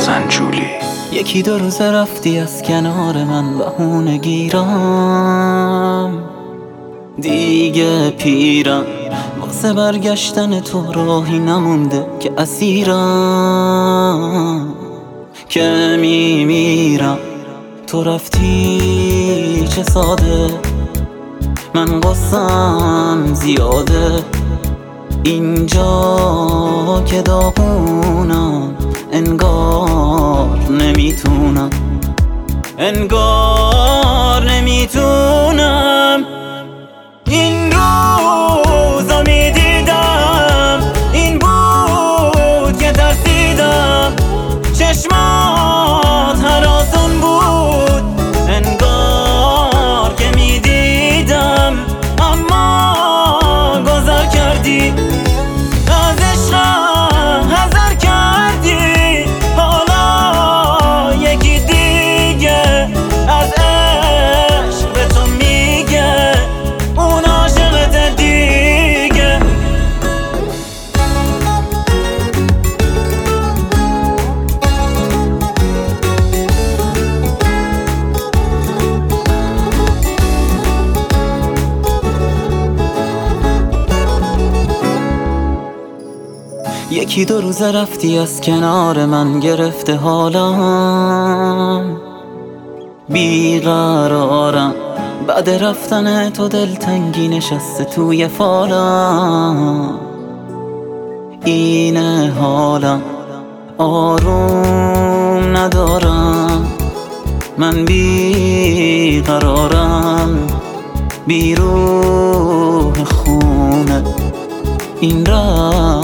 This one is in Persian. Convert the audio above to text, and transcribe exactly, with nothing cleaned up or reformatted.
رازنجولی. یکی دو روز رفتی از کنار من بهونه گیرم، دیگه پیرم واسه برگشتن تو راهی نمونده که اسیرم، که میمیرم تو رفتی چه ساده، من قصم زیاده اینجا که داغونم، انگار نمیتونم انگار نمیتونم این روزا میدیدم، این بود که ترسیدم، چشمات هراسون بود انگار که میدیدم، اما گذر کردی از عشقم، حذر کردی حالا یکی دیگه از عشق به تو میگه اون عاشقت دیگه. یکی دو روز رفتی از کنار من، گرفته حالم، بیقرارم بعد رفتن تو، دلتنگی نشسته توی فالم، اینه حالم آروم ندارم، من بیقرارم بی روح خونه این راه